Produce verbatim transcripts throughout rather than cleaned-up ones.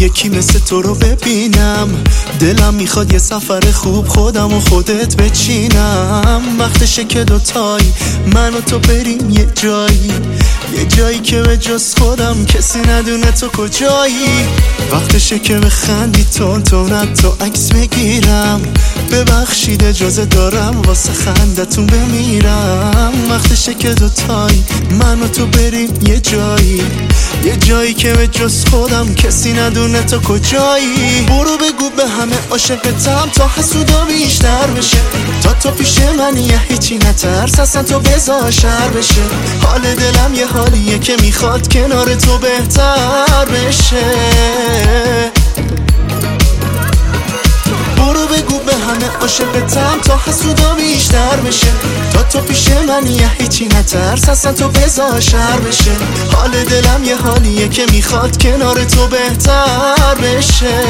یکی مثل تو رو ببینم. دلم میخواد یه سفر خوب خودم و خودت بچینم. وقتشه که دوتایی من و تو بریم یه جایی، یه جایی که به جز خودم کسی ندونه تو کجایی. وقتشه که بخندی تون تون تو عکس بگیرم. ببخشید اجازه دارم واسه خندتون بمیرم. وقتشه که دوتایی من و تو بریم یه جایی، یه جایی که به جز خودم کسی ندونه تو کجایی. برو بگو به همه عاشقتم تا حسودا بیشتر بشه، تا تو پیش منی یه هیچی نترس اصلا تو بذار شر بشه. حال دلم یه حالیه که میخواد کنار تو بهتر بشه. برو بگو به همه عاشقتم تا حسودا بیشتر بشه، تا تو پیش منی یه هیچی نترس اصلا تو بذار شر بشه. حال دلم یه حالیه که میخواد کنار تو بهتر بشه.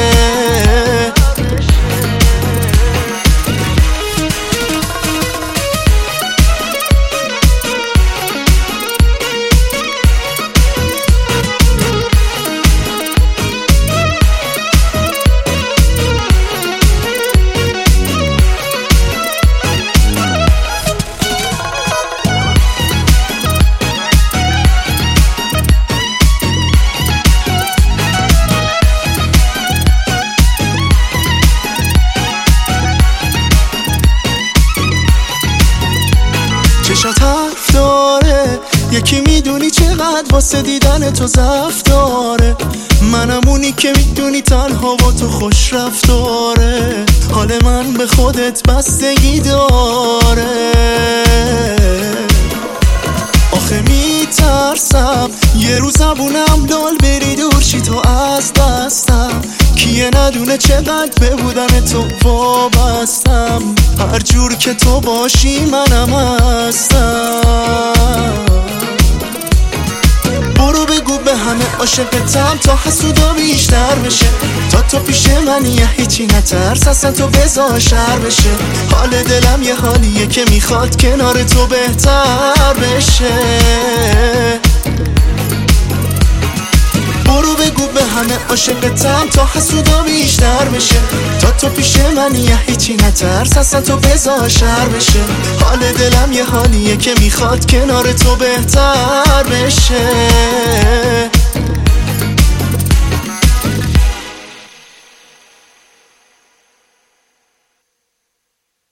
چشات حرف داره، یکی میدونی چقدر واسه دیدن تو ضعف داره. منم اونی که میدونی تنها با تو خوش رفتاره. حال من به خودت بستگی داره. آخه میترسم یه روز زبونم لال بری دور شی تو از دستم. کیه ندونه چقدر به بودن تو وابستم. هر جور که تو باشی منم هستم. برو بگو به همه عاشقتم تا حسودا بیشتر بشه، تا تو پیش منی یه هیچی نترس اصلا تو بذار شر بشه. حال دلم یه حالیه که میخواد کنار تو بهتر بشه. برو بگو به همه عاشقتم تا حسودا بیشتر بشه، تا تو پیش منی یه هیچی نترس اصلا تو بذار شر بشه. حال دلم یه حالیه که میخواد کنار تو بهتر بشه.